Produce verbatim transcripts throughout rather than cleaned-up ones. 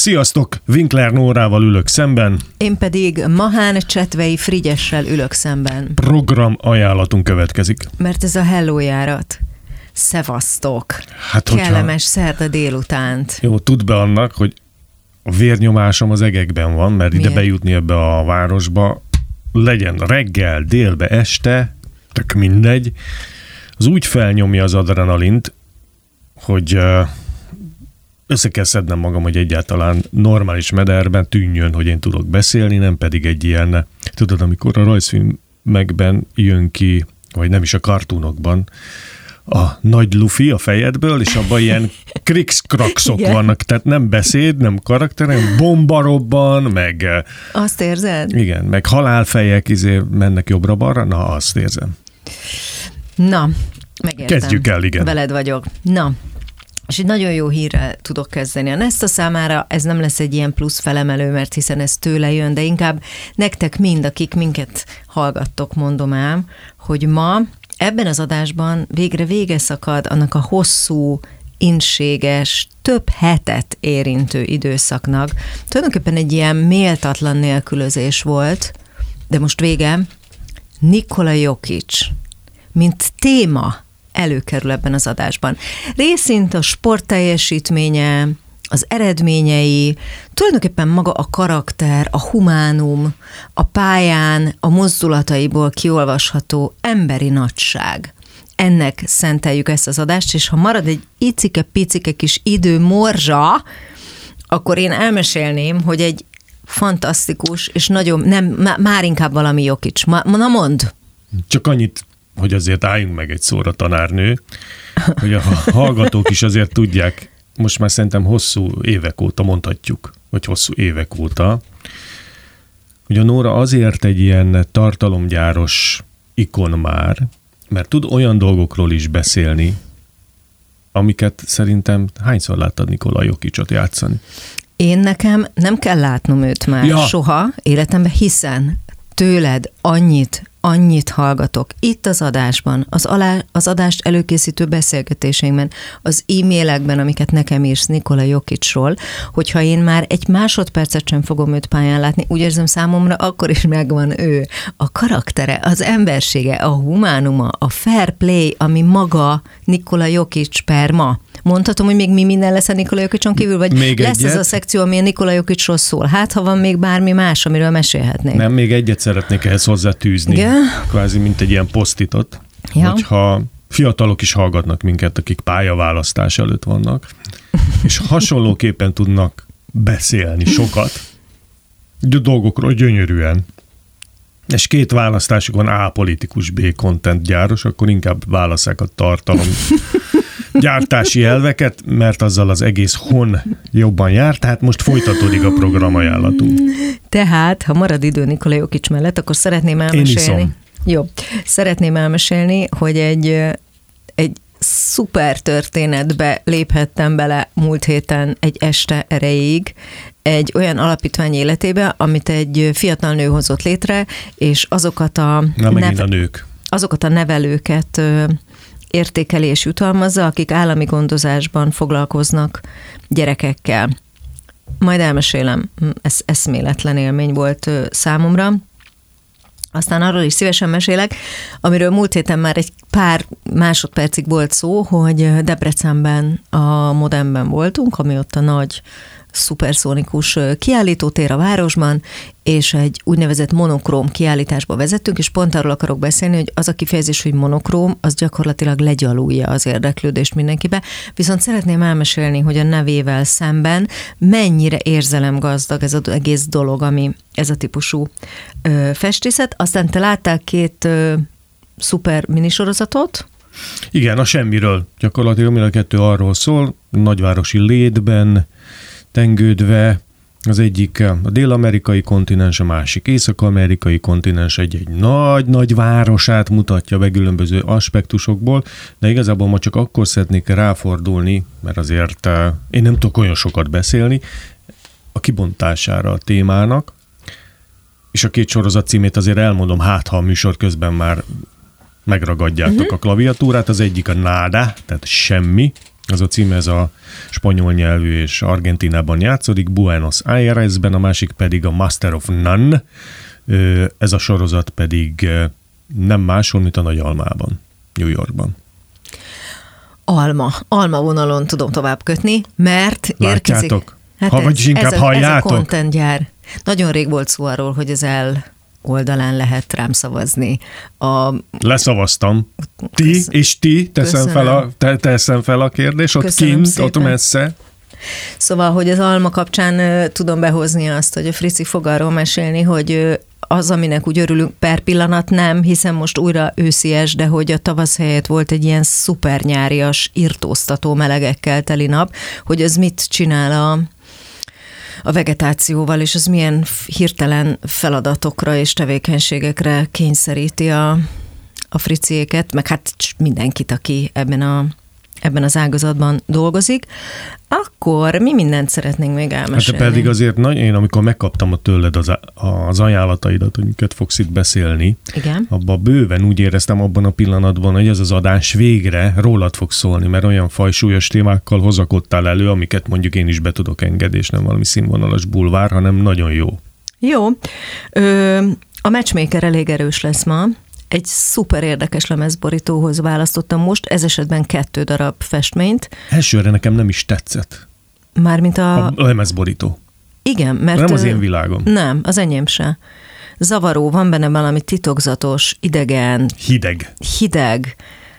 Sziasztok! Winkler Nórával ülök szemben. Én pedig Mahán Csetvei Frigyessel ülök szemben. Program ajánlatunk következik. Mert ez a Hello járat. Szevasztok! Hát, kellemes szerda délutánt. Jó, tudd be annak, hogy a vérnyomásom az egekben van, mert Miért? ide bejutni ebbe a városba, legyen reggel, délbe, este, tök mindegy, az úgy felnyomja az adrenalint, hogy össze kell szednem magam, hogy egyáltalán normális mederben tűnjön, hogy én tudok beszélni, nem pedig egy ilyen, tudod, amikor a rajzfilmekben jön ki, vagy nem is a kartúnokban, a nagy lufi a fejedből, és abban ilyen krikszkrakszok vannak, tehát nem beszéd, nem karakter, hanem bomba robban, meg... Azt érzed? Igen, meg halálfejek izé mennek jobbra-balra, na azt érzem. Na, megértem. Kezdjük el, igen. Veled vagyok. Na, és egy nagyon jó hírrel tudok kezdeni. A Nesta számára ez nem lesz egy ilyen plusz felemelő, mert hiszen ez tőle jön, de inkább nektek mind, akik minket hallgattok, mondom ám, hogy ma ebben az adásban végre vége szakad annak a hosszú, inséges, több hetet érintő időszaknak. Tulajdonképpen egy ilyen méltatlan nélkülözés volt, de most vége. Nikola Jokic, mint téma előkerül ebben az adásban. Részint a sport teljesítménye, az eredményei, tulajdonképpen maga a karakter, a humánum, a pályán, a mozdulataiból kiolvasható emberi nagyság. Ennek szenteljük ezt az adást, és ha marad egy icike-picike kis idő morzsa, akkor én elmesélném, hogy egy fantasztikus, és nagyon, nem, már inkább valami Jokic. Na mondd! Csak annyit, hogy azért álljunk meg egy szóra, tanárnő, hogy a hallgatók is azért tudják, most már szerintem hosszú évek óta mondhatjuk, vagy hosszú évek óta, hogy a Nóra azért egy ilyen tartalomgyáros ikon már, mert tud olyan dolgokról is beszélni, amiket szerintem hányszor láttad Nikola Jokicot játszani? Én nekem nem kell látnom őt már ja. soha életemben, hiszen tőled annyit, annyit hallgatok. Itt az adásban, az, alá, az adást előkészítő beszélgetéseinkben, az e-mailekben, amiket nekem írsz Nikola Jokicról, hogyha én már egy másodpercet sem fogom őt pályán látni, úgy érzem számomra, akkor is megvan ő. A karaktere, az embersége, a humánuma, a fair play, ami maga Nikola Jokic per ma. Mondhatom, hogy még mi minden lesz a Nikola Jokicon kívül, vagy még lesz egyet? Ez a szekció, ami a Nikola Jokicról szól. Hát, ha van még bármi más, amiről mesélhetnék. Nem, még egyet szeretnék ehhez hozzátűzni. Igen? Kvázi, mint egy ilyen posztitot. Ja. Hogyha fiatalok is hallgatnak minket, akik pályaválasztás előtt vannak, és hasonlóképpen tudnak beszélni sokat, dolgokról gyönyörűen, és két választásuk van, A politikus, B content gyáros, akkor inkább válasszák a tartalom gyártási elveket, mert azzal az egész hon jobban jár, tehát most folytatódik a programajánlatunk. Tehát, ha marad idő Nikola Jokic mellett, akkor szeretném elmesélni. Jó. Szeretném elmesélni, hogy egy, egy szuper történetbe léphettem bele múlt héten egy este erejéig, egy olyan alapítvány életébe, amit egy fiatal nő hozott létre, és azokat a, Na, neve- a nők. azokat a nevelőket értékeli és jutalmazza, akik állami gondozásban foglalkoznak gyerekekkel. Majd elmesélem, ez eszméletlen élmény volt számomra. Aztán arról is szívesen mesélek, amiről múlt héten már egy pár másodpercig volt szó, hogy Debrecenben a Modernben voltunk, ami ott a nagy szuperszónikus kiállítótér a városban, és egy úgynevezett monokróm kiállításba vezettünk, és pont arról akarok beszélni, hogy az a kifejezés, hogy monokróm, az gyakorlatilag legyalulja az érdeklődést mindenkibe, viszont szeretném elmesélni, hogy a nevével szemben mennyire érzelemgazdag ez az egész dolog, ami ez a típusú ö, festészet. Aztán te láttál két ö, szuper minisorozatot? Igen, a semmiről. Gyakorlatilag mind a kettő arról szól, nagyvárosi létben, tengődve, az egyik a dél-amerikai kontinens, a másik észak-amerikai kontinens egy-egy nagy-nagy városát mutatja be különböző aspektusokból, de igazából ma csak akkor szeretnék ráfordulni, mert azért én nem tudok olyan sokat beszélni, a kibontására a témának, és a két sorozat címét azért elmondom, hát ha a műsor közben már megragadjátok uh-huh. a klaviatúrát, az egyik a nada, tehát semmi, Az a cím, ez a spanyol nyelvű és Argentínában játszódik, Buenos Airesben, a másik pedig a Master of None. Ez a sorozat pedig nem máshol, mint a Nagy Almában, New Yorkban. Alma. Alma vonalon tudom tovább kötni, mert Látjátok? érkezik. Hát ha vagyis inkább ez a, halljátok. Ez a contentgyár. Nagyon rég volt szó arról, hogy az el oldalán lehet rám szavazni. A... Leszavaztam. Ti Köszön... és ti, teszem fel, a, te, teszem fel a kérdést, ott Köszönöm kint, szépen. Ott messze. Szóval, hogy az Alma kapcsán uh, tudom behozni azt, hogy a Frici fog arról mesélni, hogy uh, az, aminek úgy örülünk, per pillanat nem, hiszen most újra őszies, de hogy a tavasz helyett volt egy ilyen szuper nyárias, irtóztató melegekkel teli nap, hogy ez mit csinál a a vegetációval, és az milyen hirtelen feladatokra és tevékenységekre kényszeríti a, a friciéket, meg hát mindenkit, aki ebben, a, ebben az ágazatban dolgozik. Akkor mi mindent szeretnénk még elmesélni? Hát pedig azért, na, én amikor megkaptam a tőled az, az ajánlataidat, hogy miket fogsz itt beszélni, igen, abban bőven úgy éreztem abban a pillanatban, hogy ez az adás végre rólad fog szólni, mert olyan fajsúlyos témákkal hozakodtál elő, amiket mondjuk én is be tudok engedni, és nem valami színvonalas bulvár, hanem nagyon jó. Jó. Ö, a matchmaker elég erős lesz ma. Egy szuper érdekes lemezborítóhoz választottam most, ez esetben kettő darab festményt. Elsőre nekem nem is tetszett. Mármint a... A lemezborító. Igen, mert... Nem az én világom. Nem, az enyém se. Zavaró, van benne valami titokzatos, idegen... Hideg. Hideg,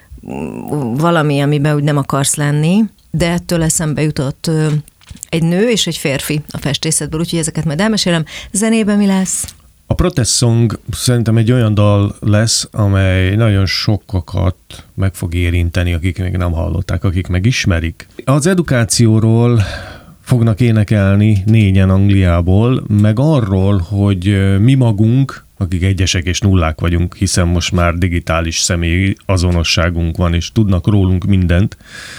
valami, amiben úgy nem akarsz lenni, de ettől eszembe jutott egy nő és egy férfi a festészetből, úgyhogy ezeket majd elmesélem. Zenében mi lesz? A Protest Song szerintem egy olyan dal lesz, amely nagyon sokakat meg fog érinteni, akik még nem hallották, akik megismerik. Az edukációról fognak énekelni négyen Angliából, meg arról, hogy mi magunk, akik egyesek és nullák vagyunk, hiszen most már digitális személyi azonosságunk van, és tudnak rólunk mindent.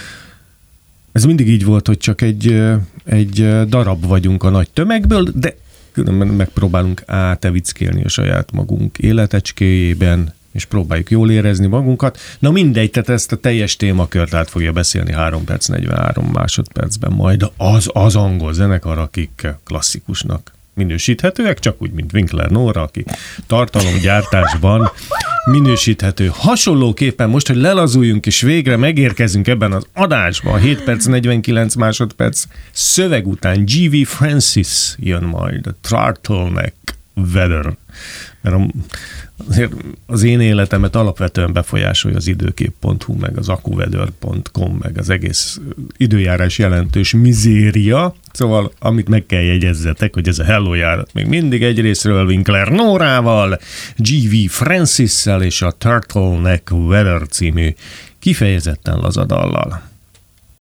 Ez mindig így volt, hogy csak egy, egy darab vagyunk a nagy tömegből, de különben megpróbálunk átevickélni a saját magunk életecskéjében, és próbáljuk jól érezni magunkat. Na mindegy, tehát ezt a teljes témakört át fogja beszélni három perc, negyvenhárom másodpercben majd az, az angol zenekar, akik klasszikusnak minősíthetőek, csak úgy, mint Winkler Nóra, aki tartalomgyártásban minősíthető. Hasonlóképpen most, hogy lelazuljunk, és végre megérkezünk ebben az adásban, hét perc, negyvenkilenc másodperc szöveg után G V Francis jön majd, a Turtleneck Weather. Mert azért az én életemet alapvetően befolyásolja az időkép pont hu, meg az accuweather pont com, meg az egész időjárás jelentős mizéria. Szóval, amit meg kell jegyezzetek, hogy ez a Hello járat még mindig egyrészről Winkler Nórával, G V Francisszel és a Turtleneck Weather című kifejezetten lazadallal.